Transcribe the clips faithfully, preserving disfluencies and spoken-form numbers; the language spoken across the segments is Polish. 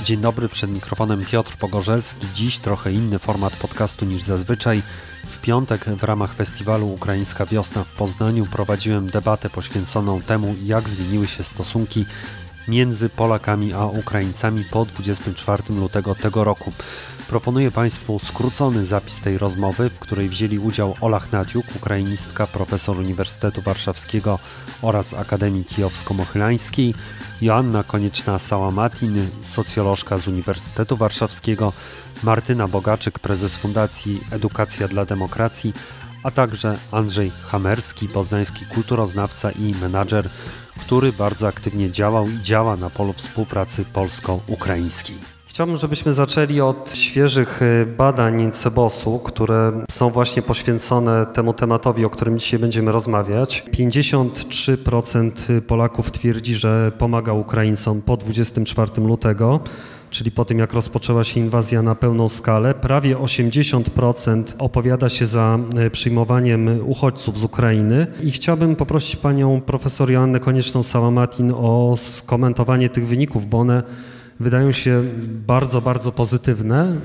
Dzień dobry, przed mikrofonem Piotr Pogorzelski. Dziś trochę inny format podcastu niż zazwyczaj. W piątek w ramach festiwalu Ukraińska Wiosna w Poznaniu prowadziłem debatę poświęconą temu, jak zmieniły się stosunki między Polakami a Ukraińcami po dwudziestego czwartego lutego tego roku. Proponuję Państwu skrócony zapis tej rozmowy, w której wzięli udział Ola Hnatiuk, ukrainistka, profesor Uniwersytetu Warszawskiego oraz Akademii Kijowsko-Mohylańskiej, Joanna Konieczna-Sałamatin, socjolożka z Uniwersytetu Warszawskiego, Martyna Bogaczyk, prezes Fundacji Edukacja dla Demokracji, a także Andrzej Hamerski, poznański kulturoznawca i menadżer, który bardzo aktywnie działał i działa na polu współpracy polsko-ukraińskiej. Chciałbym, żebyśmy zaczęli od świeżych badań Cebosu, które są właśnie poświęcone temu tematowi, o którym dzisiaj będziemy rozmawiać. pięćdziesiąt trzy procent Polaków twierdzi, że pomaga Ukraińcom po dwudziestego czwartego lutego, czyli po tym, jak rozpoczęła się inwazja na pełną skalę. Prawie osiemdziesiąt procent opowiada się za przyjmowaniem uchodźców z Ukrainy. I chciałbym poprosić panią profesor Joannę Konieczną-Sałamatin o skomentowanie tych wyników, bo one wydają się bardzo, bardzo pozytywne.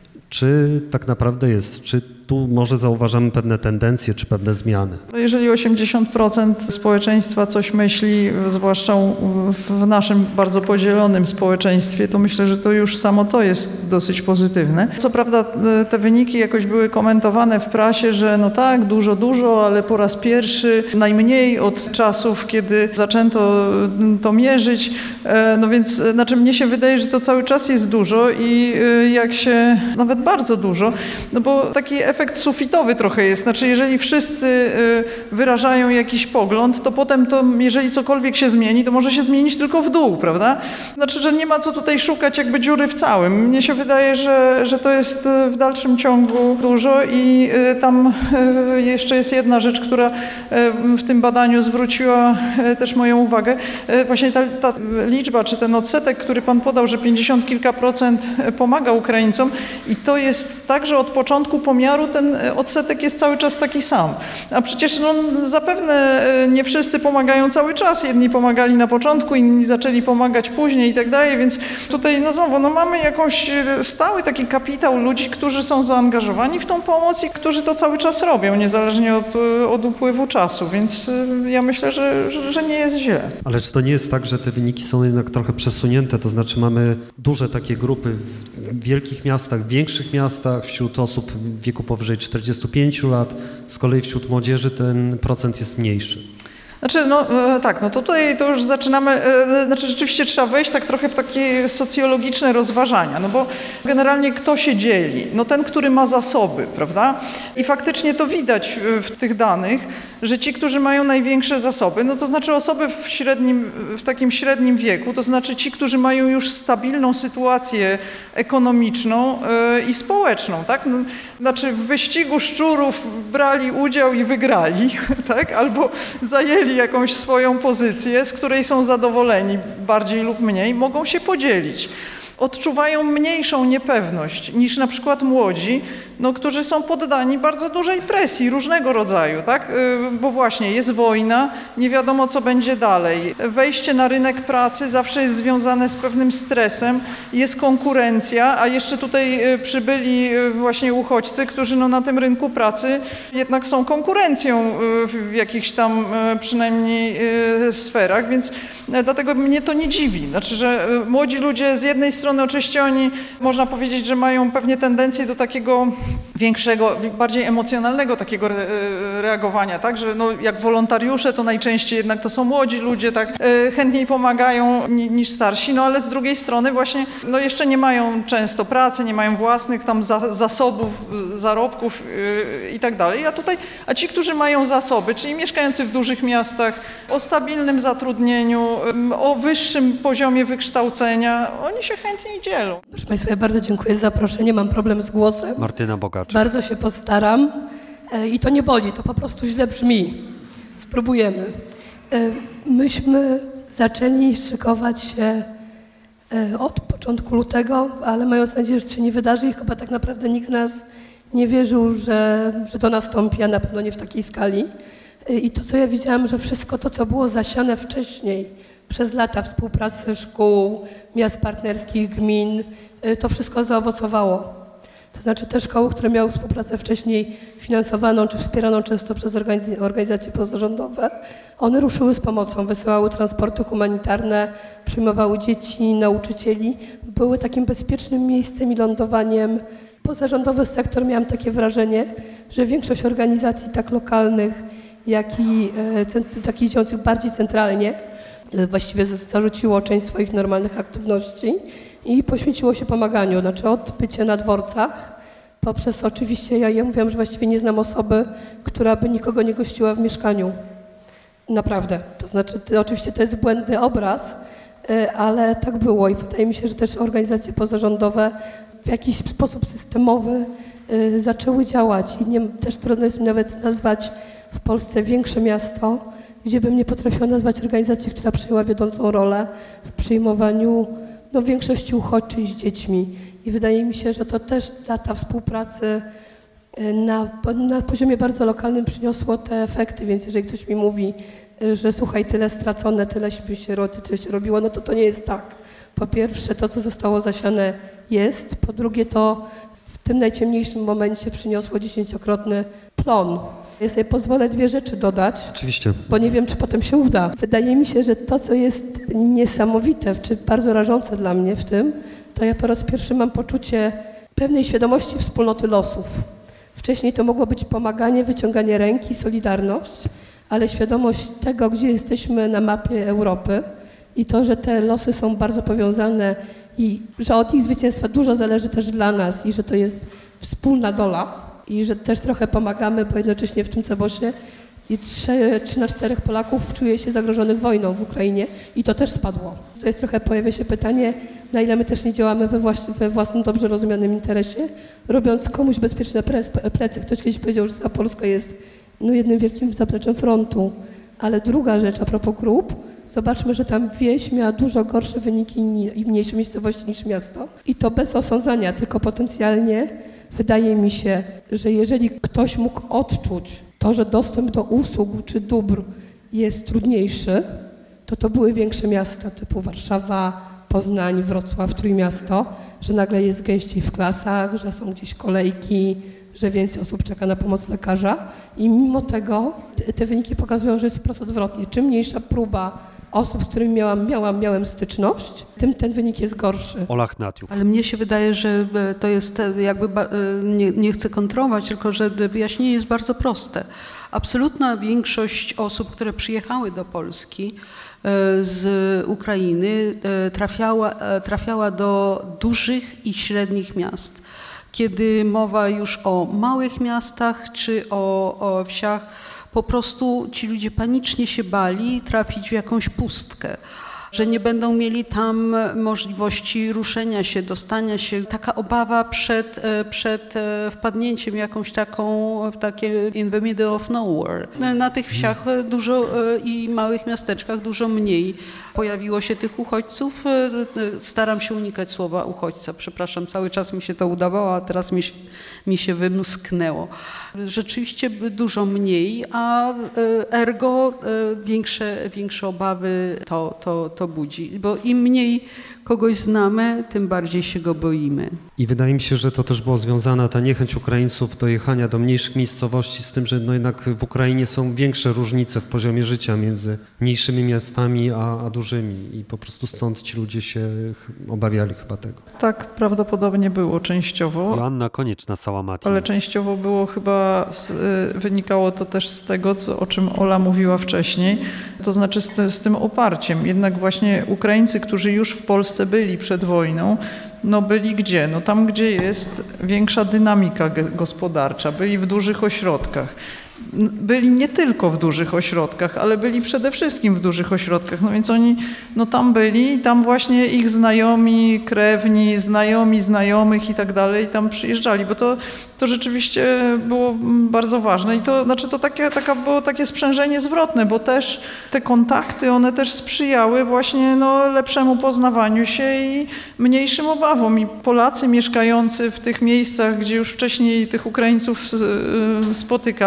Czy tak naprawdę jest? Czy tu może zauważamy pewne tendencje, czy pewne zmiany? No jeżeli osiemdziesiąt procent społeczeństwa coś myśli, zwłaszcza w naszym bardzo podzielonym społeczeństwie, to myślę, że to już samo to jest dosyć pozytywne. Co prawda te wyniki jakoś były komentowane w prasie, że no tak, dużo, dużo, ale po raz pierwszy, najmniej od czasów, kiedy zaczęto to mierzyć. No więc, znaczy mnie się wydaje, że to cały czas jest dużo i jak się, nawet bardzo dużo, no bo taki efekt efekt sufitowy trochę jest. Znaczy, jeżeli wszyscy wyrażają jakiś pogląd, to potem to, jeżeli cokolwiek się zmieni, to może się zmienić tylko w dół, prawda? Znaczy, że nie ma co tutaj szukać jakby dziury w całym. Mnie się wydaje, że, że to jest w dalszym ciągu dużo i tam jeszcze jest jedna rzecz, która w tym badaniu zwróciła też moją uwagę. Właśnie ta, ta liczba, czy ten odsetek, który pan podał, że pięćdziesiąt kilka procent pomaga Ukraińcom i to jest tak, że od początku pomiaru ten odsetek jest cały czas taki sam. A przecież no, zapewne nie wszyscy pomagają cały czas. Jedni pomagali na początku, inni zaczęli pomagać później i tak dalej, więc tutaj no znowu no, mamy jakąś stały taki kapitał ludzi, którzy są zaangażowani w tą pomoc i którzy to cały czas robią, niezależnie od, od upływu czasu, więc ja myślę, że, że, że nie jest źle. Ale czy to nie jest tak, że te wyniki są jednak trochę przesunięte, to znaczy mamy duże takie grupy w wielkich miastach, w większych miastach, wśród osób w wieku powyżej czterdziestu pięciu lat, z kolei wśród młodzieży ten procent jest mniejszy. Znaczy, no tak, no to tutaj to już zaczynamy, znaczy rzeczywiście trzeba wejść tak trochę w takie socjologiczne rozważania, no bo generalnie kto się dzieli? No ten, który ma zasoby, prawda? I faktycznie to widać w tych danych, że ci, którzy mają największe zasoby, no to znaczy osoby w średnim, w takim średnim wieku, to znaczy ci, którzy mają już stabilną sytuację ekonomiczną i społeczną, tak? No, znaczy w wyścigu szczurów brali udział i wygrali, tak? Albo zajęli jakąś swoją pozycję, z której są zadowoleni bardziej lub mniej, mogą się podzielić. Odczuwają mniejszą niepewność niż na przykład młodzi, no, którzy są poddani bardzo dużej presji różnego rodzaju, tak? Bo właśnie jest wojna, nie wiadomo co będzie dalej. Wejście na rynek pracy zawsze jest związane z pewnym stresem, jest konkurencja, a jeszcze tutaj przybyli właśnie uchodźcy, którzy no, na tym rynku pracy jednak są konkurencją w jakichś tam przynajmniej sferach, więc dlatego mnie to nie dziwi. Znaczy, że młodzi ludzie z jednej strony oczywiście oni, można powiedzieć, że mają pewnie tendencję do takiego większego, bardziej emocjonalnego takiego re, reagowania, tak, że no, jak wolontariusze to najczęściej jednak to są młodzi ludzie, tak, chętniej pomagają ni, niż starsi, no ale z drugiej strony właśnie, no jeszcze nie mają często pracy, nie mają własnych tam za, zasobów, zarobków yy, i tak dalej, a tutaj, a ci, którzy mają zasoby, czyli mieszkający w dużych miastach, o stabilnym zatrudnieniu, yy, o wyższym poziomie wykształcenia, oni się chętniej dzielą. Proszę Państwa, ja bardzo dziękuję za zaproszenie, mam problem z głosem. Martyna Bogaczyk. Bardzo się postaram i to nie boli, to po prostu źle brzmi. Spróbujemy. Myśmy zaczęli szykować się od początku lutego, ale mając nadzieję, że to się nie wydarzy i chyba tak naprawdę nikt z nas nie wierzył, że, że to nastąpi, a na pewno nie w takiej skali. I to, co ja widziałam, że wszystko to, co było zasiane wcześniej, przez lata współpracy szkół, miast partnerskich, gmin, to wszystko zaowocowało. To znaczy te szkoły, które miały współpracę wcześniej finansowaną czy wspieraną często przez organiz- organizacje pozarządowe, one ruszyły z pomocą, wysyłały transporty humanitarne, przyjmowały dzieci, nauczycieli, były takim bezpiecznym miejscem i lądowaniem. Pozarządowy sektor, miałam takie wrażenie, że większość organizacji tak lokalnych, jak i e, takich działających bardziej centralnie e, właściwie zarzuciło część swoich normalnych aktywności i poświęciło się pomaganiu, znaczy od bycia na dworcach, poprzez oczywiście, ja, ja mówiłam, że właściwie nie znam osoby, która by nikogo nie gościła w mieszkaniu. Naprawdę. To znaczy, to, oczywiście to jest błędny obraz, y, ale tak było i wydaje mi się, że też organizacje pozarządowe w jakiś sposób systemowy y, zaczęły działać i nie, też trudno jest mi nawet nazwać w Polsce większe miasto, gdzie bym nie potrafiła nazwać organizacji, która przejęła wiodącą rolę w przyjmowaniu no, większości uchodźczych z dziećmi. I wydaje mi się, że to też lata współpracy na, na poziomie bardzo lokalnym przyniosło te efekty, więc jeżeli ktoś mi mówi, że słuchaj, tyle stracone, tyle się, tyle się robiło, no to to nie jest tak. Po pierwsze, to, co zostało zasiane jest, po drugie, to w tym najciemniejszym momencie przyniosło dziesięciokrotny plon. Ja sobie pozwolę dwie rzeczy dodać, Oczywiście. Bo nie wiem, czy potem się uda. Wydaje mi się, że to, co jest niesamowite, czy bardzo rażące dla mnie w tym, to ja po raz pierwszy mam poczucie pewnej świadomości wspólnoty losów. Wcześniej to mogło być pomaganie, wyciąganie ręki, solidarność, ale świadomość tego, gdzie jesteśmy na mapie Europy i to, że te losy są bardzo powiązane i że od ich zwycięstwa dużo zależy też dla nas i że to jest wspólna dola i że też trochę pomagamy, bo jednocześnie w tym cebosie i trzy, trzy na czterech Polaków czuje się zagrożonych wojną w Ukrainie i to też spadło. To jest trochę, pojawia się pytanie, na ile my też nie działamy we, włas- we własnym dobrze rozumianym interesie, robiąc komuś bezpieczne pre- plecy. Ktoś kiedyś powiedział, że Polska jest no, jednym wielkim zapleczem frontu. Ale druga rzecz, a propos grup, zobaczmy, że tam wieś miała dużo gorsze wyniki i mniejsze miejscowości niż miasto. I to bez osądzania, tylko potencjalnie wydaje mi się, że jeżeli ktoś mógł odczuć to, że dostęp do usług czy dóbr jest trudniejszy, to to były większe miasta typu Warszawa, Poznań, Wrocław, Trójmiasto, że nagle jest gęściej w klasach, że są gdzieś kolejki, że więcej osób czeka na pomoc lekarza i mimo tego te, te wyniki pokazują, że jest wprost odwrotnie. Czym mniejsza próba osób, z którymi miałam, miałam, miałem styczność, tym ten wynik jest gorszy. Ola Hnatiuk. Ale mnie się wydaje, że to jest jakby, nie, nie chcę kontrować, tylko że wyjaśnienie jest bardzo proste. Absolutna większość osób, które przyjechały do Polski z Ukrainy, trafiała, trafiała do dużych i średnich miast. Kiedy mowa już o małych miastach czy o, o wsiach, po prostu ci ludzie panicznie się bali trafić w jakąś pustkę, że nie będą mieli tam możliwości ruszenia się, dostania się. Taka obawa przed, przed wpadnięciem jakąś taką, w takie in the middle of nowhere. Na tych wsiach dużo i małych miasteczkach dużo mniej pojawiło się tych uchodźców. Staram się unikać słowa uchodźca, przepraszam, cały czas mi się to udawało, a teraz mi się, mi się wymusknęło. Rzeczywiście dużo mniej, a ergo większe, większe obawy to, to, to budzi, bo im mniej kogoś znamy, tym bardziej się go boimy. I wydaje mi się, że to też było związane, ta niechęć Ukraińców do jechania do mniejszych miejscowości z tym, że no jednak w Ukrainie są większe różnice w poziomie życia między mniejszymi miastami a, a dużymi i po prostu stąd ci ludzie się obawiali chyba tego. Tak prawdopodobnie było częściowo. Joanna Konieczna-Sałamatin. Ale częściowo było chyba, z, wynikało to też z tego, co, o czym Ola mówiła wcześniej, to znaczy z, z tym oparciem. Jednak właśnie Ukraińcy, którzy już w Polsce byli przed wojną, no byli gdzie? No tam, gdzie jest większa dynamika gospodarcza, byli w dużych ośrodkach. Byli nie tylko w dużych ośrodkach, ale byli przede wszystkim w dużych ośrodkach, no więc oni no tam byli i tam właśnie ich znajomi, krewni, znajomi znajomych i tak dalej tam przyjeżdżali, bo to, to rzeczywiście było bardzo ważne i to znaczy to takie, taka było takie sprzężenie zwrotne, bo też te kontakty, one też sprzyjały właśnie no, lepszemu poznawaniu się i mniejszym obawom i Polacy mieszkający w tych miejscach, gdzie już wcześniej tych Ukraińców spotykali, gdzie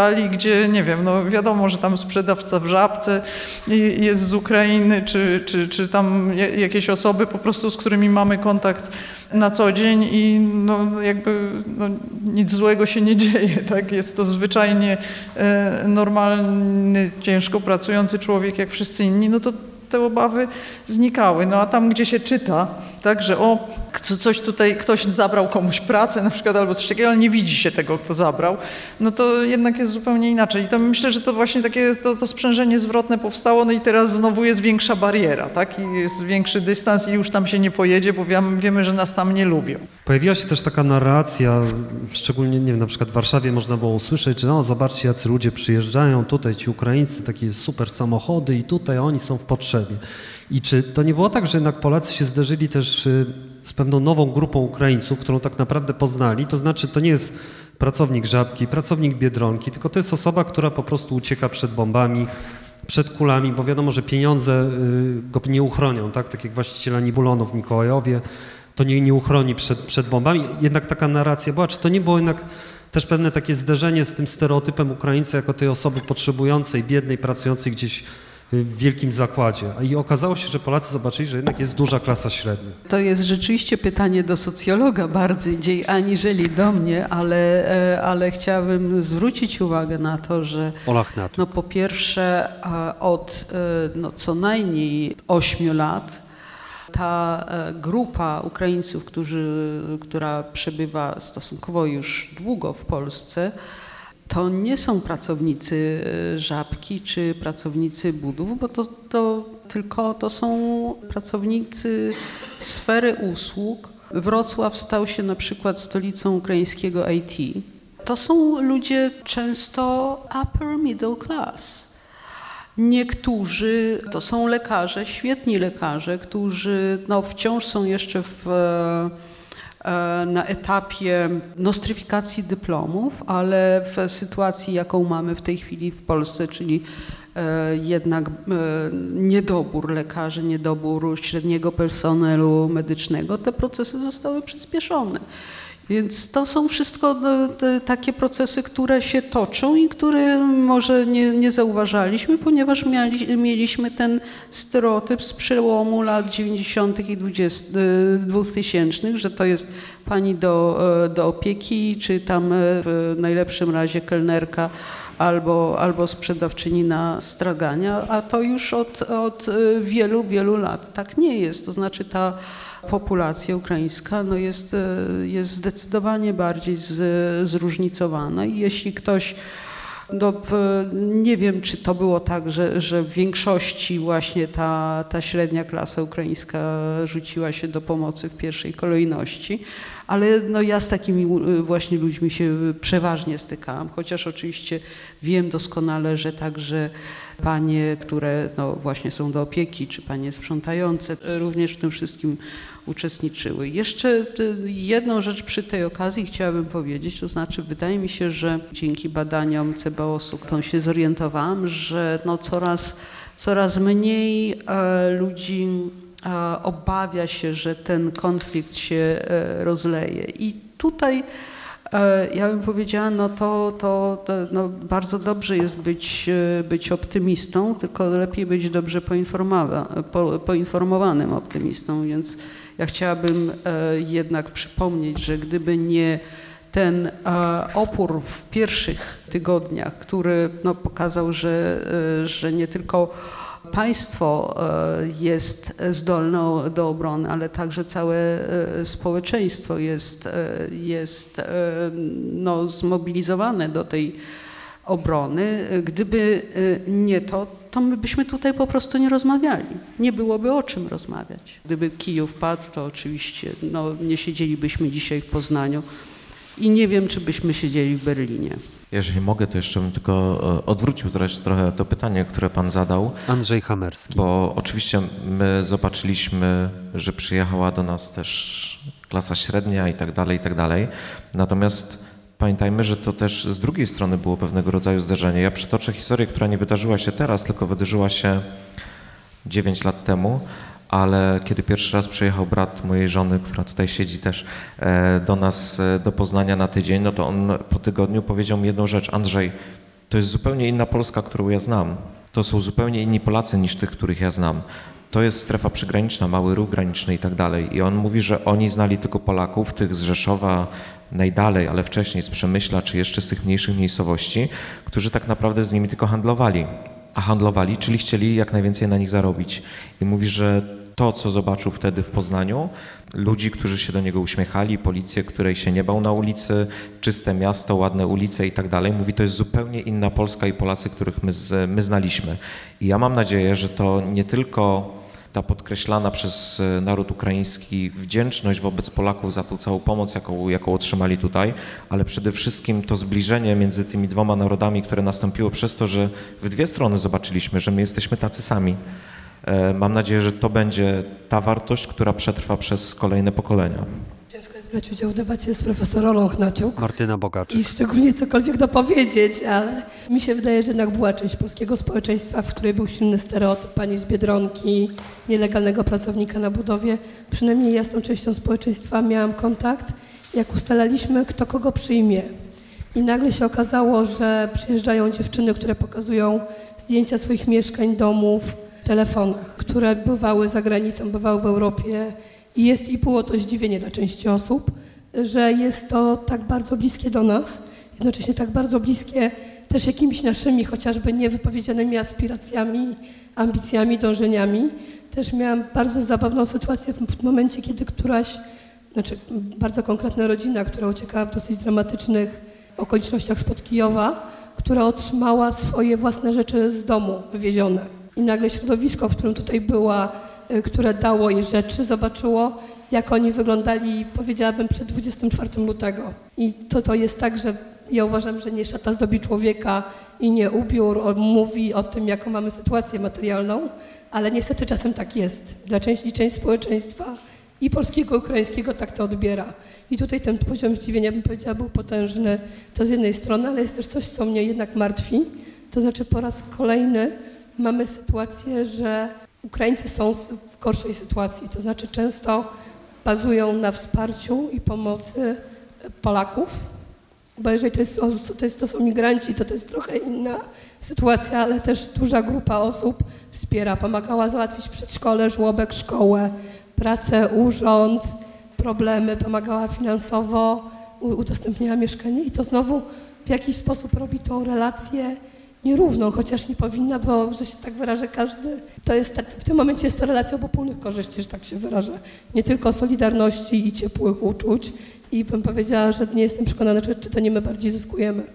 gdzie, nie wiem, no wiadomo, że tam sprzedawca w Żabce jest z Ukrainy, czy, czy, czy tam jakieś osoby po prostu, z którymi mamy kontakt na co dzień i no jakby no, nic złego się nie dzieje, tak? Jest to zwyczajnie e, normalny, ciężko pracujący człowiek jak wszyscy inni, no to te obawy znikały. No a tam, gdzie się czyta, tak, że o, coś tutaj, ktoś zabrał komuś pracę na przykład albo coś takiego, ale nie widzi się tego, kto zabrał, no to jednak jest zupełnie inaczej. I to myślę, że to właśnie takie to, to sprzężenie zwrotne powstało, no i teraz znowu jest większa bariera, tak, i jest większy dystans i już tam się nie pojedzie, bo wiemy, wiemy, że nas tam nie lubią. Pojawiła się też taka narracja, szczególnie, nie wiem, na przykład w Warszawie można było usłyszeć, że no zobaczcie, jacy ludzie przyjeżdżają tutaj, ci Ukraińcy, takie super samochody i tutaj oni są w potrzebie. I czy to nie było tak, że jednak Polacy się zderzyli też z pewną nową grupą Ukraińców, którą tak naprawdę poznali, to znaczy to nie jest pracownik Żabki, pracownik Biedronki, tylko to jest osoba, która po prostu ucieka przed bombami, przed kulami, bo wiadomo, że pieniądze go nie uchronią, tak, tak jak właściciela Nibulonu w Mikołajowie, to nie, nie uchroni przed, przed bombami. Jednak taka narracja była, czy to nie było jednak też pewne takie zderzenie z tym stereotypem Ukraińca jako tej osoby potrzebującej, biednej, pracującej gdzieś w wielkim zakładzie. I okazało się, że Polacy zobaczyli, że jednak jest duża klasa średnia. To jest rzeczywiście pytanie do socjologa bardziej aniżeli do mnie, ale, ale chciałabym zwrócić uwagę na to, że no po pierwsze od no co najmniej ośmiu lat ta grupa Ukraińców, którzy, która przebywa stosunkowo już długo w Polsce, to nie są pracownicy Żabki czy pracownicy budów, bo to, to tylko to są pracownicy sfery usług. Wrocław stał się na przykład stolicą ukraińskiego I T. To są ludzie często upper middle class. Niektórzy to są lekarze, świetni lekarze, którzy no, wciąż są jeszcze w na etapie nostryfikacji dyplomów, ale w sytuacji, jaką mamy w tej chwili w Polsce, czyli jednak niedobór lekarzy, niedobór średniego personelu medycznego, te procesy zostały przyspieszone. Więc to są wszystko takie procesy, które się toczą i które może nie, nie zauważaliśmy, ponieważ mieli, mieliśmy ten stereotyp z przełomu lat dziewięćdziesiątych i dwutysięcznych, że to jest pani do, do opieki, czy tam w najlepszym razie kelnerka albo, albo sprzedawczyni na stragania, a to już od, od wielu, wielu lat tak nie jest. To znaczy ta populacja ukraińska no jest, jest zdecydowanie bardziej z, zróżnicowana i jeśli ktoś, no, nie wiem, czy to było tak, że, że w większości właśnie ta, ta średnia klasa ukraińska rzuciła się do pomocy w pierwszej kolejności, ale no ja z takimi właśnie ludźmi się przeważnie stykałam, chociaż oczywiście wiem doskonale, że także panie, które no właśnie są do opieki, czy panie sprzątające, również w tym wszystkim uczestniczyły. Jeszcze jedną rzecz przy tej okazji chciałabym powiedzieć, to znaczy wydaje mi się, że dzięki badaniom C B O S-u to się zorientowałam, że no coraz, coraz mniej e, ludzi e, obawia się, że ten konflikt się e, rozleje. I tutaj ja bym powiedziała, no to, to, to no bardzo dobrze jest być, być optymistą, tylko lepiej być dobrze poinformowa, po, poinformowanym optymistą, więc ja chciałabym jednak przypomnieć, że gdyby nie ten opór w pierwszych tygodniach, który no, pokazał, że, że nie tylko państwo jest zdolne do obrony, ale także całe społeczeństwo jest, jest no, zmobilizowane do tej obrony. Gdyby nie to, to my byśmy tutaj po prostu nie rozmawiali. Nie byłoby o czym rozmawiać. Gdyby Kijów padł, to oczywiście no, nie siedzielibyśmy dzisiaj w Poznaniu i nie wiem, czy byśmy siedzieli w Berlinie. Jeżeli mogę, to jeszcze bym tylko odwrócił też trochę to pytanie, które pan zadał. Andrzej Hamerski. Bo oczywiście my zobaczyliśmy, że przyjechała do nas też klasa średnia i tak dalej, i tak dalej. Natomiast pamiętajmy, że to też z drugiej strony było pewnego rodzaju zderzenie. Ja przytoczę historię, która nie wydarzyła się teraz, tylko wydarzyła się dziewięć lat temu. Ale kiedy pierwszy raz przyjechał brat mojej żony, która tutaj siedzi też do nas, do Poznania na tydzień, no to on po tygodniu powiedział mi jedną rzecz: Andrzej, To jest zupełnie inna Polska, którą ja znam. To są zupełnie inni Polacy niż tych, których ja znam. To jest strefa przygraniczna, mały ruch graniczny i tak dalej. I on mówi, że oni znali tylko Polaków, tych z Rzeszowa najdalej, ale wcześniej z Przemyśla, czy jeszcze z tych mniejszych miejscowości, którzy tak naprawdę z nimi tylko handlowali. A handlowali, czyli chcieli jak najwięcej na nich zarobić. I mówi, że to, co zobaczył wtedy w Poznaniu, ludzi, którzy się do niego uśmiechali, policję, której się nie bał na ulicy, czyste miasto, ładne ulice i tak dalej. Mówi, to jest zupełnie inna Polska i Polacy, których my, z, my znaliśmy. I ja mam nadzieję, że to nie tylko ta podkreślana przez naród ukraiński wdzięczność wobec Polaków za tą całą pomoc, jaką, jaką otrzymali tutaj, ale przede wszystkim to zbliżenie między tymi dwoma narodami, które nastąpiło przez to, że w dwie strony zobaczyliśmy, że my jesteśmy tacy sami. Mam nadzieję, że to będzie ta wartość, która przetrwa przez kolejne pokolenia. Ciężko jest brać udział w debacie z profesor Olą Hnatiuk. Martyna Bogaczyk. I szczególnie cokolwiek dopowiedzieć, ale mi się wydaje, że jednak była część polskiego społeczeństwa, w której był silny stereotyp pani z Biedronki, nielegalnego pracownika na budowie. Przynajmniej ja z tą częścią społeczeństwa miałam kontakt, jak ustalaliśmy, kto kogo przyjmie. I nagle się okazało, że przyjeżdżają dziewczyny, które pokazują zdjęcia swoich mieszkań, domów, telefonach, które bywały za granicą, bywały w Europie i, jest, i było to zdziwienie dla części osób, że jest to tak bardzo bliskie do nas, jednocześnie tak bardzo bliskie też jakimiś naszymi chociażby niewypowiedzianymi aspiracjami, ambicjami, dążeniami. Też miałam bardzo zabawną sytuację w momencie, kiedy któraś, znaczy bardzo konkretna rodzina, która uciekała w dosyć dramatycznych okolicznościach spod Kijowa, która otrzymała swoje własne rzeczy z domu wywiezione. I nagle środowisko, w którym tutaj była, które dało jej rzeczy, zobaczyło, jak oni wyglądali, powiedziałabym, przed dwudziestego czwartego lutego. I to, to jest tak, że ja uważam, że nie szata zdobi człowieka i nie ubiór, on mówi o tym, jaką mamy sytuację materialną, ale niestety czasem tak jest. Dla części część społeczeństwa i polskiego, i ukraińskiego tak to odbiera. I tutaj ten poziom zdziwienia, bym powiedziała, był potężny. To z jednej strony, ale jest też coś, co mnie jednak martwi. To znaczy po raz kolejny mamy sytuację, że Ukraińcy są w gorszej sytuacji, to znaczy często bazują na wsparciu i pomocy Polaków, bo jeżeli to, jest, to, jest, to są migranci, to to jest trochę inna sytuacja, ale też duża grupa osób wspiera, pomagała załatwić przedszkole, żłobek, szkołę, pracę, urząd, problemy, pomagała finansowo, udostępniała mieszkanie i to znowu w jakiś sposób robi tą relację nierówną, chociaż nie powinna, bo, że się tak wyrażę, każdy, to jest, w tym momencie jest to relacja obopólnych korzyści, że tak się wyrażę, nie tylko solidarności i ciepłych uczuć i bym powiedziała, że nie jestem przekonana, czy, czy to nie my bardziej zyskujemy.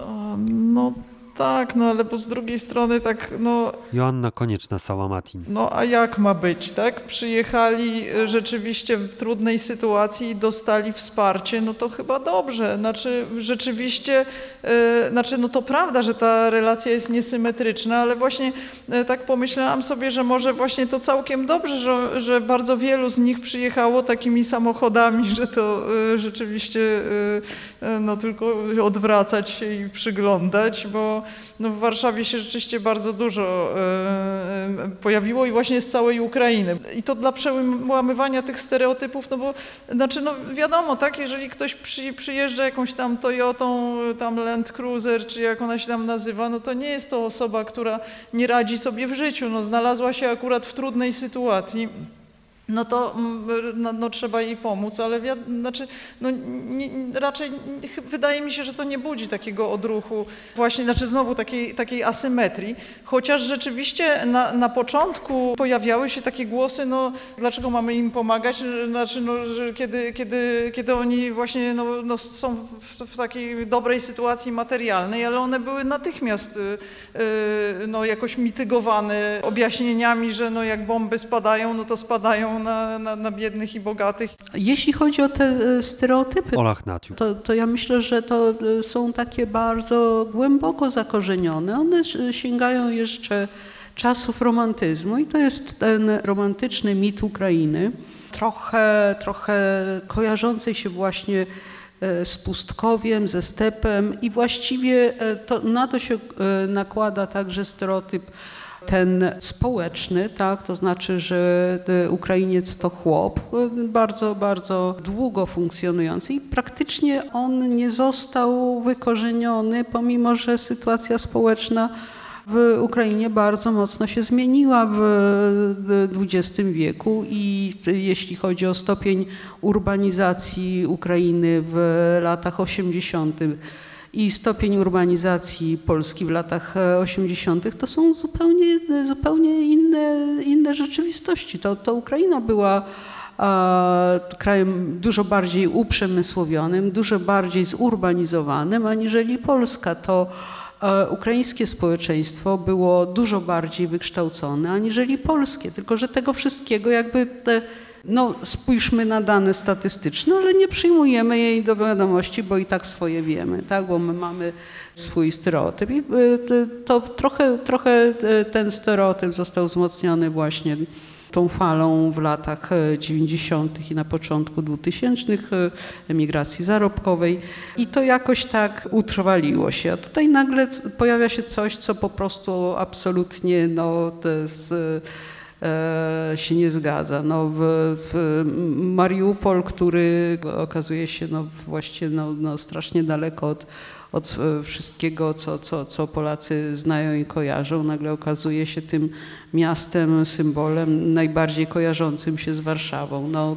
No tak, no ale bo z drugiej strony tak, no... Joanna Konieczna-Sałamatin. No a jak ma być, tak? Przyjechali rzeczywiście w trudnej sytuacji i dostali wsparcie, no to chyba dobrze. Znaczy rzeczywiście, yy, znaczy no to prawda, że ta relacja jest niesymetryczna, ale właśnie yy, tak pomyślałam sobie, że może właśnie to całkiem dobrze, że, że bardzo wielu z nich przyjechało takimi samochodami, że to yy, rzeczywiście yy, yy, no tylko odwracać się i przyglądać, bo no w Warszawie się rzeczywiście bardzo dużo e, pojawiło i właśnie z całej Ukrainy. I to dla przełamywania tych stereotypów, no bo znaczy no wiadomo, tak, jeżeli ktoś przy, przyjeżdża jakąś tam Toyotą, tam Land Cruiser, czy jak ona się tam nazywa, no to nie jest to osoba, która nie radzi sobie w życiu, no znalazła się akurat w trudnej sytuacji. No to no, no, trzeba jej pomóc, ale wi- znaczy, no, nie, raczej wydaje mi się, że to nie budzi takiego odruchu, właśnie, znaczy znowu takiej, takiej asymetrii, chociaż rzeczywiście na, na początku pojawiały się takie głosy, no dlaczego mamy im pomagać, znaczy, no, że kiedy, kiedy, kiedy oni właśnie no, no, są w, w takiej dobrej sytuacji materialnej, ale one były natychmiast yy, no, jakoś mitygowane objaśnieniami, że no, jak bomby spadają, no to spadają Na, na, na biednych i bogatych. Jeśli chodzi o te stereotypy, Ola Hnatiuk. to, to ja myślę, że to są takie bardzo głęboko zakorzenione. One sięgają jeszcze czasów romantyzmu i to jest ten romantyczny mit Ukrainy, trochę, trochę kojarzący się właśnie z pustkowiem, ze stepem i właściwie to, na to się nakłada także stereotyp ten społeczny, tak, to znaczy, że Ukrainiec to chłop, bardzo, bardzo długo funkcjonujący i praktycznie on nie został wykorzeniony, pomimo że sytuacja społeczna w Ukrainie bardzo mocno się zmieniła w dwudziestym wieku i jeśli chodzi o stopień urbanizacji Ukrainy w latach osiemdziesiątych i stopień urbanizacji Polski w latach osiemdziesiątych, to są zupełnie, zupełnie inne, inne rzeczywistości. To, to Ukraina była a, krajem dużo bardziej uprzemysłowionym, dużo bardziej zurbanizowanym, aniżeli Polska. To ukraińskie społeczeństwo było dużo bardziej wykształcone aniżeli polskie, tylko że tego wszystkiego jakby, te, no spójrzmy na dane statystyczne, ale nie przyjmujemy jej do wiadomości, bo i tak swoje wiemy, tak, bo my mamy swój stereotyp i to trochę, trochę ten stereotyp został wzmocniony właśnie tą falą w latach dziewięćdziesiątych i na początku dwutysięcznych emigracji zarobkowej i to jakoś tak utrwaliło się. A tutaj nagle pojawia się coś, co po prostu absolutnie no, to jest, e, się nie zgadza. No, w, w Mariupol, który okazuje się no, właśnie no, no, strasznie daleko od od wszystkiego, co, co, co Polacy znają i kojarzą. Nagle okazuje się tym miastem, symbolem najbardziej kojarzącym się z Warszawą. No,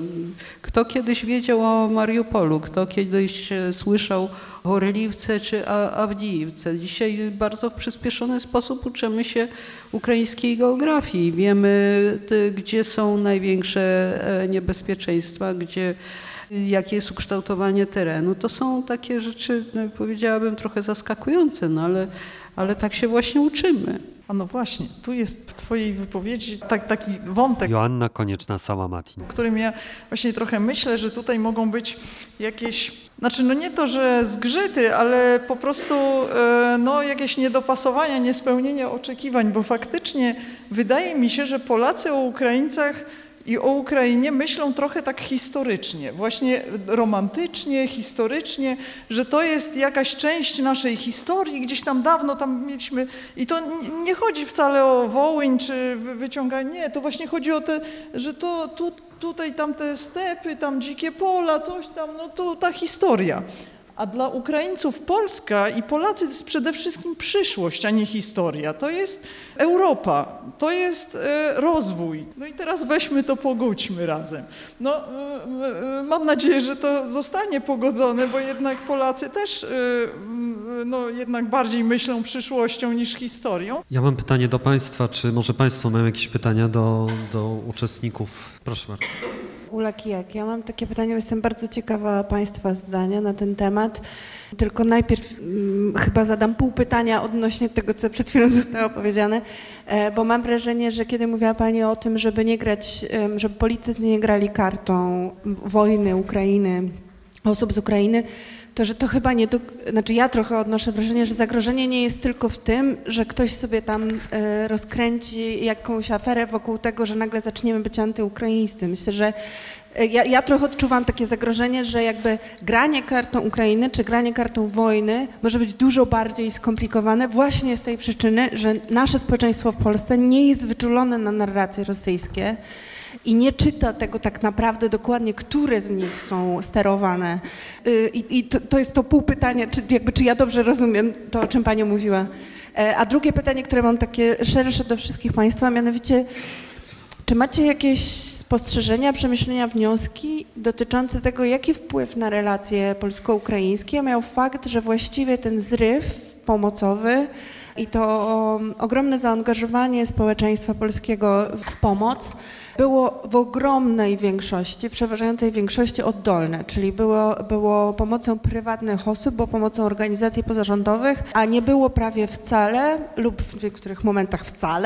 kto kiedyś wiedział o Mariupolu, kto kiedyś słyszał o Orliwce czy Awdijivce. Dzisiaj bardzo w przyspieszony sposób uczymy się ukraińskiej geografii. Wiemy, gdzie są największe niebezpieczeństwa, gdzie jakie jest ukształtowanie terenu. To są takie rzeczy, no, powiedziałabym, trochę zaskakujące, no ale, ale tak się właśnie uczymy. A no właśnie, tu jest w twojej wypowiedzi tak, taki wątek, Joanna Konieczna-Sałamatin. o którym ja właśnie trochę myślę, że tutaj mogą być jakieś, znaczy no nie to, że zgrzyty, ale po prostu no, jakieś niedopasowania, niespełnienia oczekiwań, bo faktycznie wydaje mi się, że Polacy o Ukraińcach i o Ukrainie myślą trochę tak historycznie, właśnie romantycznie, historycznie, że to jest jakaś część naszej historii, gdzieś tam dawno tam mieliśmy i to nie chodzi wcale o Wołyń czy wyciąganie, nie, to właśnie chodzi o te, że to tu, tutaj tam te stepy, tam dzikie pola, coś tam, no to ta historia. A dla Ukraińców Polska i Polacy to jest przede wszystkim przyszłość, a nie historia. To jest Europa, to jest e, rozwój. No i teraz weźmy to, pogódźmy razem. No, e, e, mam nadzieję, że to zostanie pogodzone, bo jednak Polacy też e, no, jednak bardziej myślą przyszłością niż historią. Ja mam pytanie do Państwa, czy może Państwo mają jakieś pytania do, do uczestników? Proszę bardzo. Ula Kijak. Ja mam takie pytanie, bo jestem bardzo ciekawa Państwa zdania na ten temat. Tylko najpierw hmm, chyba zadam pół pytania odnośnie tego, co przed chwilą zostało powiedziane, e, bo mam wrażenie, że kiedy mówiła Pani o tym, żeby nie grać, e, żeby politycy nie grali kartą wojny Ukrainy, osób z Ukrainy, to że to chyba nie, do, znaczy ja trochę odnoszę wrażenie, że zagrożenie nie jest tylko w tym, że ktoś sobie tam e, rozkręci jakąś aferę wokół tego, że nagle zaczniemy być antyukraińscy. Myślę, że e, ja, ja trochę odczuwam takie zagrożenie, że jakby granie kartą Ukrainy czy granie kartą wojny może być dużo bardziej skomplikowane właśnie z tej przyczyny, że nasze społeczeństwo w Polsce nie jest wyczulone na narracje rosyjskie i nie czyta tego tak naprawdę dokładnie, które z nich są sterowane. I, i to, to jest to pół pytania, czy, jakby, czy ja dobrze rozumiem to, o czym Pani mówiła. A drugie pytanie, które mam takie szersze do wszystkich Państwa, mianowicie, czy macie jakieś spostrzeżenia, przemyślenia, wnioski dotyczące tego, jaki wpływ na relacje polsko-ukraińskie miał fakt, że właściwie ten zryw pomocowy i to ogromne zaangażowanie społeczeństwa polskiego w pomoc było w ogromnej większości, przeważającej większości oddolne, czyli było, było pomocą prywatnych osób, było pomocą organizacji pozarządowych, a nie było prawie wcale lub w niektórych momentach wcale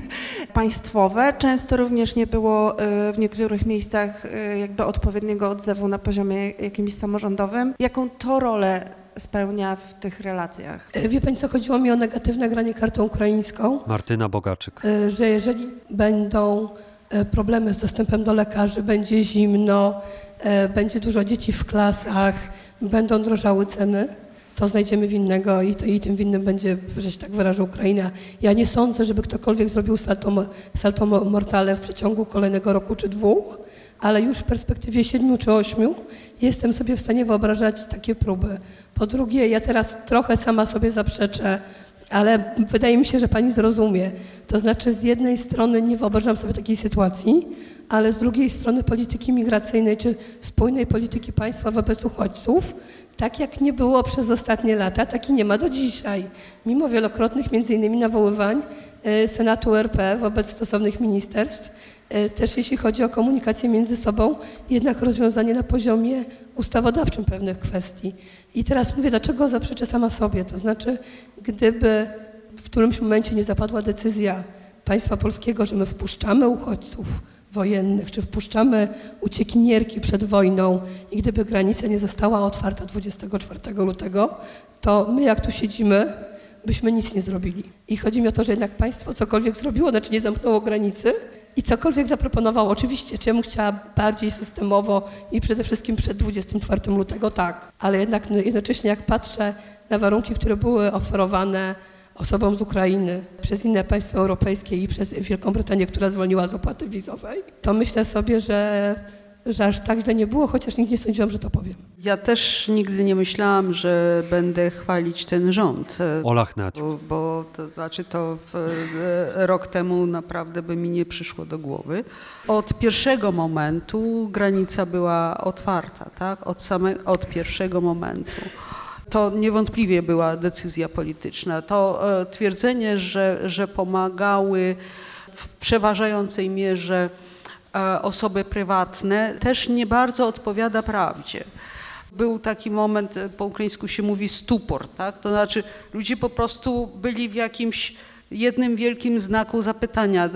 państwowe. Często również nie było w niektórych miejscach jakby odpowiedniego odzewu na poziomie jakimś samorządowym. Jaką to rolę spełnia w tych relacjach? Wie Pani co, chodziło mi o negatywne granie kartą ukraińską. Martyna Bogaczyk. Że jeżeli będą problemy z dostępem do lekarzy, będzie zimno, będzie dużo dzieci w klasach, będą drożały ceny, to znajdziemy winnego i, to, i tym winnym będzie, że się tak wyrażę, Ukraina. Ja nie sądzę, żeby ktokolwiek zrobił salto, salto mortale w przeciągu kolejnego roku czy dwóch, ale już w perspektywie siedmiu czy ośmiu jestem sobie w stanie wyobrażać takie próby. Po drugie, ja teraz trochę sama sobie zaprzeczę, ale wydaje mi się, że pani zrozumie. To znaczy z jednej strony nie wyobrażam sobie takiej sytuacji, ale z drugiej strony polityki migracyjnej czy spójnej polityki państwa wobec uchodźców, tak jak nie było przez ostatnie lata, tak i nie ma do dzisiaj. Mimo wielokrotnych między innymi nawoływań Senatu R P wobec stosownych ministerstw, też jeśli chodzi o komunikację między sobą, jednak rozwiązanie na poziomie ustawodawczym pewnych kwestii. I teraz mówię, dlaczego zaprzeczę sama sobie. To znaczy, gdyby w którymś momencie nie zapadła decyzja państwa polskiego, że my wpuszczamy uchodźców wojennych, czy wpuszczamy uciekinierki przed wojną i gdyby granica nie została otwarta dwudziestego czwartego lutego, to my jak tu siedzimy, byśmy nic nie zrobili. I chodzi mi o to, że jednak państwo cokolwiek zrobiło, znaczy nie zamknęło granicy i cokolwiek zaproponowało. Oczywiście, czy ja bym chciała bardziej systemowo i przede wszystkim przed dwudziestego czwartego lutego, tak. Ale jednak no, jednocześnie jak patrzę na warunki, które były oferowane osobom z Ukrainy przez inne państwa europejskie i przez Wielką Brytanię, która zwolniła z opłaty wizowej, to myślę sobie, że, że aż tak źle nie było, chociaż nigdy nie sądziłam, że to powiem. Ja też nigdy nie myślałam, że będę chwalić ten rząd. Ola Hnać. Bo, bo to znaczy to w, rok temu naprawdę by mi nie przyszło do głowy. Od pierwszego momentu granica była otwarta, tak? Od, same, od pierwszego momentu. To niewątpliwie była decyzja polityczna. To e, twierdzenie, że, że pomagały w przeważającej mierze e, osoby prywatne, też nie bardzo odpowiada prawdzie. Był taki moment, po ukraińsku się mówi stupor, tak? To znaczy ludzie po prostu byli w jakimś jednym wielkim znaku zapytania,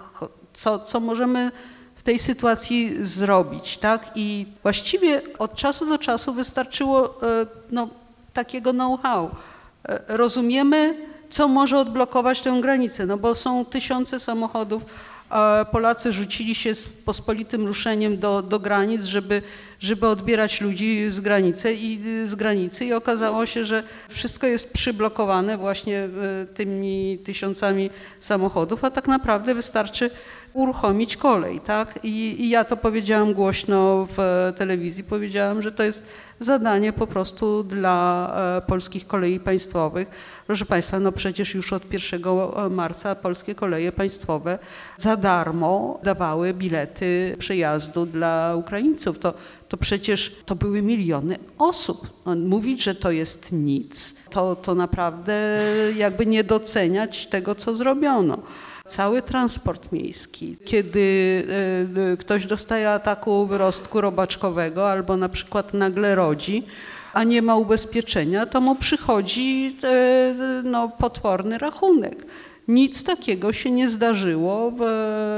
co, co możemy w tej sytuacji zrobić, tak? I właściwie od czasu do czasu wystarczyło e, no, takiego know-how. Rozumiemy, co może odblokować tę granicę, no bo są tysiące samochodów. Polacy rzucili się z pospolitym ruszeniem do, do granic, żeby, żeby odbierać ludzi z granicy, i, z granicy i okazało się, że wszystko jest przyblokowane właśnie tymi tysiącami samochodów, a tak naprawdę wystarczy uruchomić kolej, tak? I, I ja to powiedziałam głośno w telewizji, powiedziałam, że to jest zadanie po prostu dla e, polskich kolei państwowych. Proszę Państwa, no przecież już od pierwszego marca polskie koleje państwowe za darmo dawały bilety przejazdu dla Ukraińców. To, to przecież to były miliony osób. No, mówić, że to jest nic, to, to naprawdę jakby nie doceniać tego, co zrobiono. Cały transport miejski, kiedy y, y, ktoś dostaje ataku wyrostku robaczkowego albo na przykład nagle rodzi, a nie ma ubezpieczenia, to mu przychodzi y, no, potworny rachunek. Nic takiego się nie zdarzyło, y,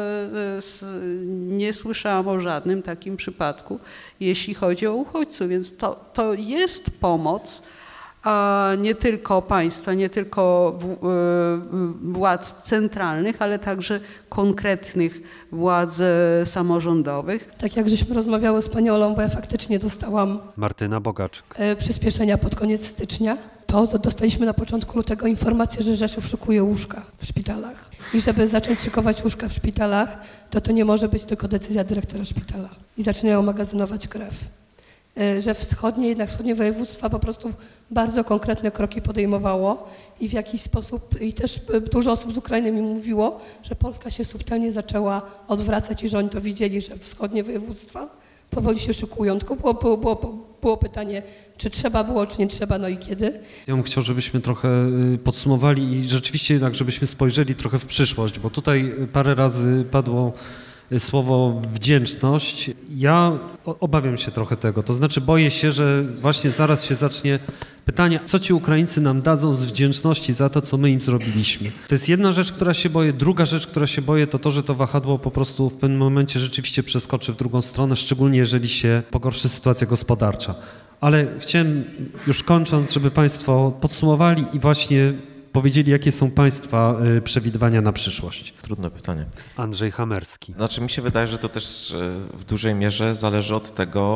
y, nie słyszałam o żadnym takim przypadku, jeśli chodzi o uchodźców, więc to, to jest pomoc, a nie tylko państwa, nie tylko władz centralnych, ale także konkretnych władz samorządowych. Tak jak żeśmy rozmawiały z panią Olą, bo ja faktycznie dostałam Martyna Bogaczek. e, przyspieszenia pod koniec stycznia, to dostaliśmy na początku lutego informację, że Rzeszów szykuje łóżka w szpitalach. I żeby zacząć szykować łóżka w szpitalach, to to nie może być tylko decyzja dyrektora szpitala. I zaczynają magazynować krew. Że wschodnie, jednak wschodnie województwa po prostu bardzo konkretne kroki podejmowało i w jakiś sposób, i też dużo osób z Ukrainy mi mówiło, że Polska się subtelnie zaczęła odwracać i że oni to widzieli, że wschodnie województwa powoli się szykują. Tylko było, było, było, było pytanie, czy trzeba było, czy nie trzeba, no i kiedy. Ja bym chciał, żebyśmy trochę podsumowali i rzeczywiście jednak, żebyśmy spojrzeli trochę w przyszłość, bo tutaj parę razy padło słowo wdzięczność. Ja obawiam się trochę tego, to znaczy boję się, że właśnie zaraz się zacznie pytanie, co ci Ukraińcy nam dadzą z wdzięczności za to, co my im zrobiliśmy. To jest jedna rzecz, która się boję. Druga rzecz, która się boję, to to, że to wahadło po prostu w pewnym momencie rzeczywiście przeskoczy w drugą stronę, szczególnie jeżeli się pogorszy sytuacja gospodarcza. Ale chciałem już kończąc, żeby Państwo podsumowali i właśnie powiedzieli, jakie są Państwa przewidywania na przyszłość. Trudne pytanie. Andrzej Hamerski. Znaczy mi się wydaje, że to też w dużej mierze zależy od tego,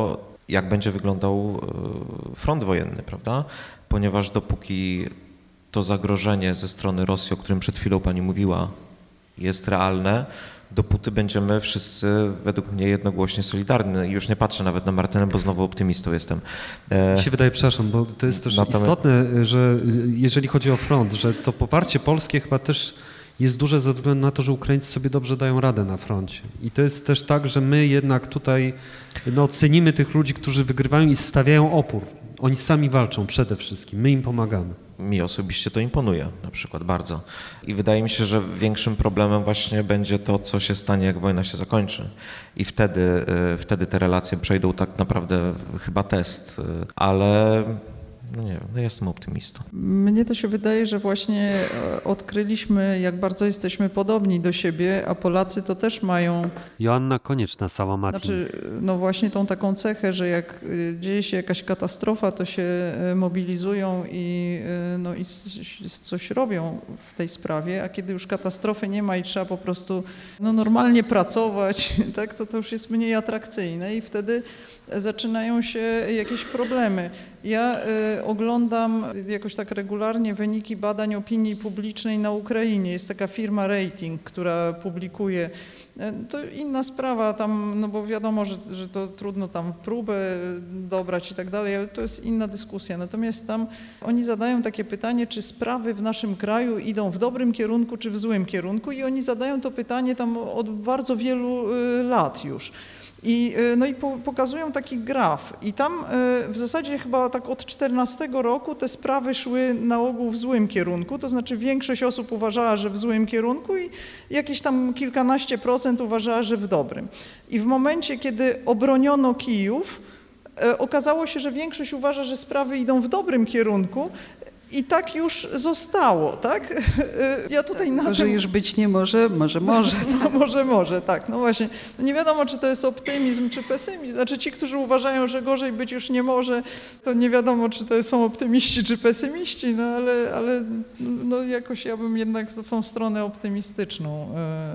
jak będzie wyglądał front wojenny, prawda? Ponieważ dopóki to zagrożenie ze strony Rosji, o którym przed chwilą pani mówiła, jest realne, dopóty będziemy wszyscy według mnie jednogłośnie solidarni. Już nie patrzę nawet na Martynę, bo znowu optymistą jestem. Mi się wydaje, przepraszam, bo to jest też Natomiast... istotne, że jeżeli chodzi o front, że to poparcie polskie chyba też jest duże ze względu na to, że Ukraińcy sobie dobrze dają radę na froncie. I to jest też tak, że my jednak tutaj no, cenimy tych ludzi, którzy wygrywają i stawiają opór. Oni sami walczą przede wszystkim, my im pomagamy. Mi osobiście to imponuje na przykład bardzo. I wydaje mi się, że większym problemem właśnie będzie to, co się stanie, jak wojna się zakończy. I wtedy, wtedy te relacje przejdą tak naprawdę chyba test, ale no nie wiem, no jestem optymistą. Mnie to się wydaje, że właśnie odkryliśmy, jak bardzo jesteśmy podobni do siebie, a Polacy to też mają... Joanna Konieczna, Sałamatin. Znaczy, no właśnie tą taką cechę, że jak dzieje się jakaś katastrofa, to się mobilizują i, no, i coś robią w tej sprawie, a kiedy już katastrofy nie ma i trzeba po prostu no, normalnie pracować, tak, to to już jest mniej atrakcyjne i wtedy zaczynają się jakieś problemy. Ja y, oglądam jakoś tak regularnie wyniki badań opinii publicznej na Ukrainie. Jest taka firma Rating, która publikuje. To inna sprawa tam, no bo wiadomo, że, że to trudno tam próbę dobrać i tak dalej, ale to jest inna dyskusja. Natomiast tam oni zadają takie pytanie, czy sprawy w naszym kraju idą w dobrym kierunku, czy w złym kierunku i oni zadają to pytanie tam od bardzo wielu y, lat już. I, no i po, pokazują taki graf i tam y, w zasadzie chyba tak od czternastego roku te sprawy szły na ogół w złym kierunku, to znaczy większość osób uważała, że w złym kierunku i jakieś tam kilkanaście procent uważała, że w dobrym. I w momencie, kiedy obroniono Kijów, y, okazało się, że większość uważa, że sprawy idą w dobrym kierunku. I tak już zostało, tak? Ja tutaj tak, na że tym... już być nie może, może, może. No, może, może, tak. No właśnie. No nie wiadomo, czy to jest optymizm, czy pesymizm. Znaczy ci, którzy uważają, że gorzej być już nie może, to nie wiadomo, czy to są optymiści, czy pesymiści, no ale, ale no jakoś ja bym jednak w tą stronę optymistyczną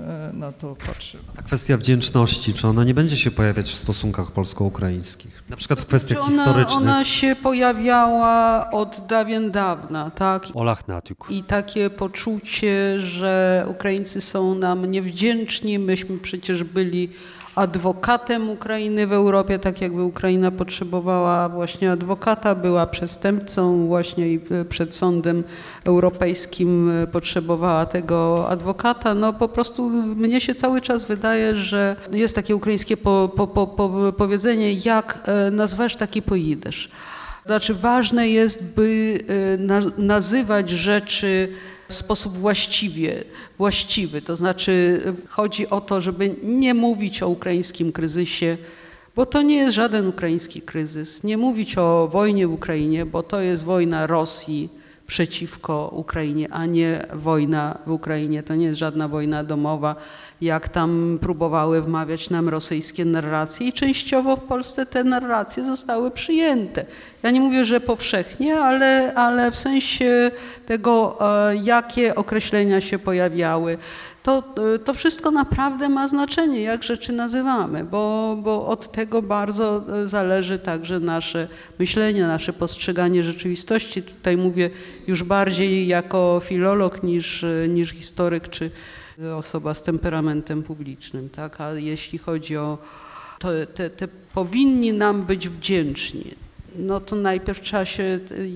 na to patrzył. Ta kwestia wdzięczności, czy ona nie będzie się pojawiać w stosunkach polsko-ukraińskich? Na przykład w kwestiach ona, historycznych. Ona się pojawiała od dawien dawna. Tak? Olach Natiuk. I takie poczucie, że Ukraińcy są nam niewdzięczni, myśmy przecież byli adwokatem Ukrainy w Europie, tak jakby Ukraina potrzebowała właśnie adwokata, była przestępcą właśnie i przed sądem europejskim potrzebowała tego adwokata. No po prostu mnie się cały czas wydaje, że jest takie ukraińskie po, po, po, po powiedzenie, jak nazwasz, taki pojedziesz. Znaczy ważne jest, by na, nazywać rzeczy w sposób właściwie, właściwy. To znaczy chodzi o to, żeby nie mówić o ukraińskim kryzysie, bo to nie jest żaden ukraiński kryzys. Nie mówić o wojnie w Ukrainie, bo to jest wojna Rosji przeciwko Ukrainie, a nie wojna w Ukrainie. To nie jest żadna wojna domowa, jak tam próbowały wmawiać nam rosyjskie narracje i częściowo w Polsce te narracje zostały przyjęte. Ja nie mówię, że powszechnie, ale, ale w sensie tego, jakie określenia się pojawiały. To, to wszystko naprawdę ma znaczenie, jak rzeczy nazywamy, bo, bo od tego bardzo zależy także nasze myślenie, nasze postrzeganie rzeczywistości. Tutaj mówię już bardziej jako filolog niż, niż historyk czy osoba z temperamentem publicznym. Tak? A jeśli chodzi o to, te, te powinni nam być wdzięczni, no to najpierw trzeba się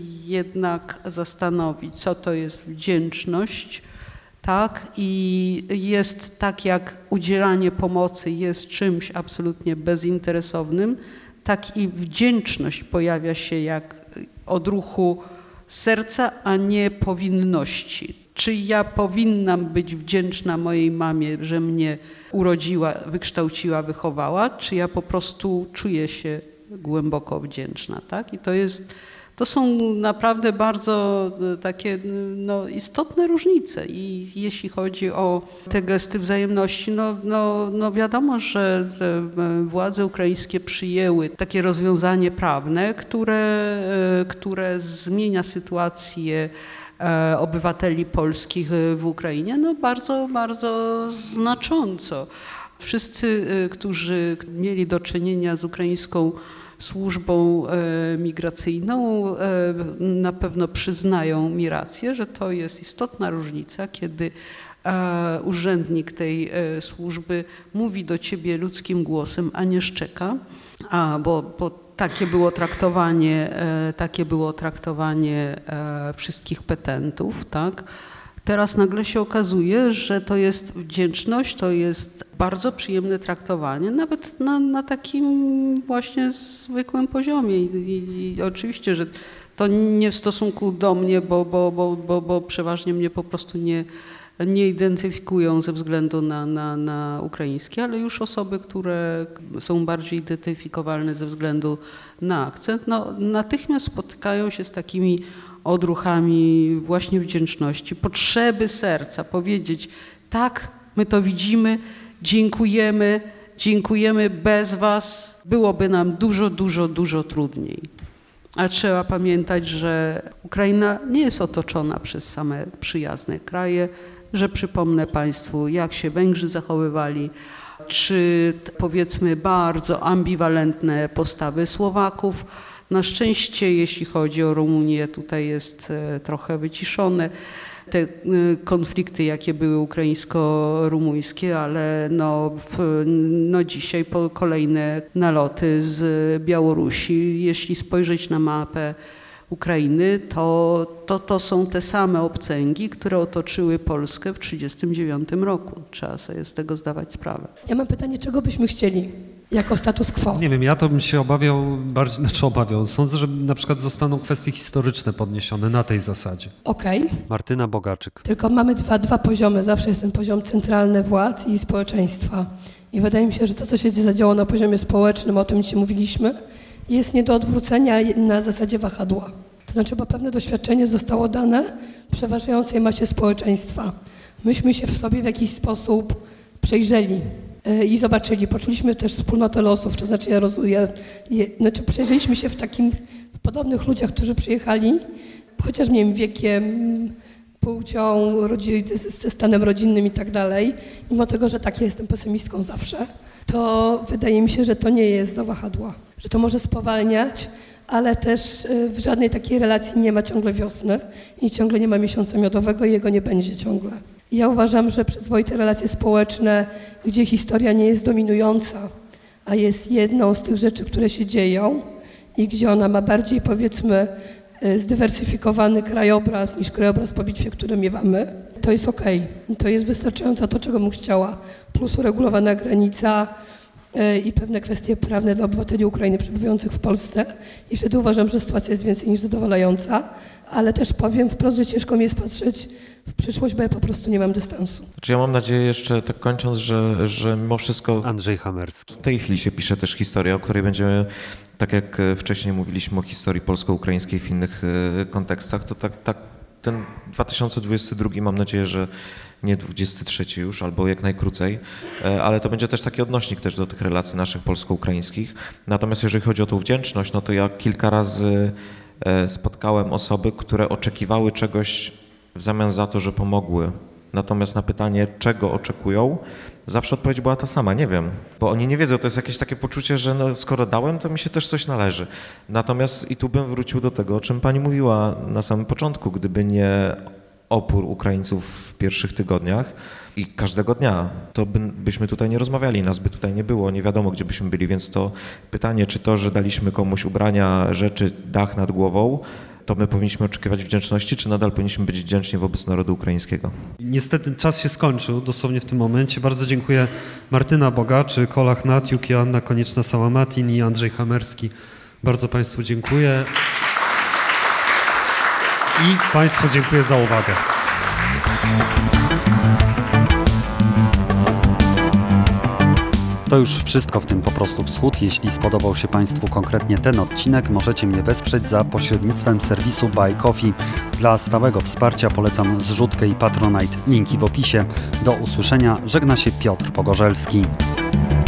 jednak zastanowić, co to jest wdzięczność. Tak, i jest tak, jak udzielanie pomocy jest czymś absolutnie bezinteresownym, tak i wdzięczność pojawia się jak odruchu serca, a nie powinności. Czy ja powinnam być wdzięczna mojej mamie, że mnie urodziła, wykształciła, wychowała, czy ja po prostu czuję się głęboko wdzięczna, tak? I to jest... To są naprawdę bardzo takie no, istotne różnice i jeśli chodzi o te gesty wzajemności, no, no, no wiadomo, że władze ukraińskie przyjęły takie rozwiązanie prawne, które, które zmienia sytuację obywateli polskich w Ukrainie no, bardzo, bardzo znacząco. Wszyscy, którzy mieli do czynienia z ukraińską służbą migracyjną na pewno przyznają mi rację, że to jest istotna różnica, kiedy urzędnik tej służby mówi do ciebie ludzkim głosem, a nie szczeka, a, bo, bo takie było traktowanie, takie było traktowanie wszystkich petentów, tak? Teraz nagle się okazuje, że to jest wdzięczność, to jest bardzo przyjemne traktowanie, nawet na, na takim właśnie zwykłym poziomie. I, i, i oczywiście, że to nie w stosunku do mnie, bo, bo, bo, bo, bo przeważnie mnie po prostu nie, nie identyfikują ze względu na, na, na ukraińskie, ale już osoby, które są bardziej identyfikowalne ze względu na akcent, no, natychmiast spotykają się z takimi odruchami właśnie wdzięczności, potrzeby serca, powiedzieć tak, my to widzimy, dziękujemy, dziękujemy, bez was byłoby nam dużo, dużo, dużo trudniej. A trzeba pamiętać, że Ukraina nie jest otoczona przez same przyjazne kraje, że przypomnę Państwu, jak się Węgrzy zachowywali, czy powiedzmy bardzo ambiwalentne postawy Słowaków. Na szczęście, jeśli chodzi o Rumunię, tutaj jest trochę wyciszone te konflikty, jakie były ukraińsko-rumuńskie, ale no, no dzisiaj po kolejne naloty z Białorusi. Jeśli spojrzeć na mapę Ukrainy, to, to to są te same obcęgi, które otoczyły Polskę w tysiąc dziewięćset trzydziestym dziewiątym roku. Trzeba sobie z tego zdawać sprawę. Ja mam pytanie, czego byśmy chcieli jako status quo? Nie wiem, ja to bym się obawiał, bardziej, znaczy obawiał. Sądzę, że na przykład zostaną kwestie historyczne podniesione na tej zasadzie. Okej. Okay. Martyna Bogaczyk. Tylko mamy dwa, dwa poziomy. Zawsze jest ten poziom centralny władz i społeczeństwa. I wydaje mi się, że to, co się zadziało na poziomie społecznym, o tym dzisiaj mówiliśmy, jest nie do odwrócenia na zasadzie wahadła. To znaczy, bo pewne doświadczenie zostało dane przeważającej masie społeczeństwa. Myśmy się w sobie w jakiś sposób przejrzeli i zobaczyli, poczuliśmy też wspólnotę losów, to znaczy, ja rozumiem, znaczy przejrzeliśmy się w takim, w podobnych ludziach, którzy przyjechali, chociaż nie wiem, wiekiem, płcią, ze stanem rodzinnym i tak dalej, mimo tego, że tak jestem pesymistką zawsze, to wydaje mi się, że to nie jest do wahadła, że to może spowalniać, ale też w żadnej takiej relacji nie ma ciągle wiosny i ciągle nie ma miesiąca miodowego i jego nie będzie ciągle. Ja uważam, że przyzwoite relacje społeczne, gdzie historia nie jest dominująca, a jest jedną z tych rzeczy, które się dzieją i gdzie ona ma bardziej, powiedzmy, zdywersyfikowany krajobraz niż krajobraz po bitwie, który miewamy, to jest okej. Okay. To jest wystarczająco to, czego bym chciała. Plus uregulowana granica i pewne kwestie prawne dla obywateli Ukrainy przebywających w Polsce. I wtedy uważam, że sytuacja jest więcej niż zadowalająca, ale też powiem wprost, że ciężko mi jest patrzeć w przyszłość, bo ja po prostu nie mam dystansu. Znaczy ja mam nadzieję jeszcze, tak kończąc, że, że mimo wszystko... Andrzej Hamerski. W tej chwili się pisze też historia, o której będziemy, tak jak wcześniej mówiliśmy o historii polsko-ukraińskiej w innych kontekstach, to tak, tak ten dwa tysiące dwudziesty drugi mam nadzieję, że nie dwudziesty trzeci już, albo jak najkrócej, ale to będzie też taki odnośnik też do tych relacji naszych polsko-ukraińskich. Natomiast jeżeli chodzi o tą wdzięczność, no to ja kilka razy spotkałem osoby, które oczekiwały czegoś w zamian za to, że pomogły. Natomiast na pytanie, czego oczekują, zawsze odpowiedź była ta sama, nie wiem. Bo oni nie wiedzą, to jest jakieś takie poczucie, że no, skoro dałem, to mi się też coś należy. Natomiast i tu bym wrócił do tego, o czym pani mówiła na samym początku, gdyby nie opór Ukraińców w pierwszych tygodniach i każdego dnia, to by, byśmy tutaj nie rozmawiali, nas by tutaj nie było, nie wiadomo, gdzie byśmy byli, więc to pytanie, czy to, że daliśmy komuś ubrania, rzeczy, dach nad głową, to my powinniśmy oczekiwać wdzięczności, czy nadal powinniśmy być wdzięczni wobec narodu ukraińskiego? Niestety czas się skończył, dosłownie w tym momencie. Bardzo dziękuję Martyna Bogaczy, Kolach Natiuk, Joanna Konieczna-Sałamatin i Andrzej Hamerski. Bardzo Państwu dziękuję. I Państwu dziękuję za uwagę. To już wszystko w tym Po prostu Wschód. Jeśli spodobał się Państwu konkretnie ten odcinek, możecie mnie wesprzeć za pośrednictwem serwisu Buy Coffee. Dla stałego wsparcia polecam zrzutkę i Patronite. Linki w opisie. Do usłyszenia. Żegna się Piotr Pogorzelski.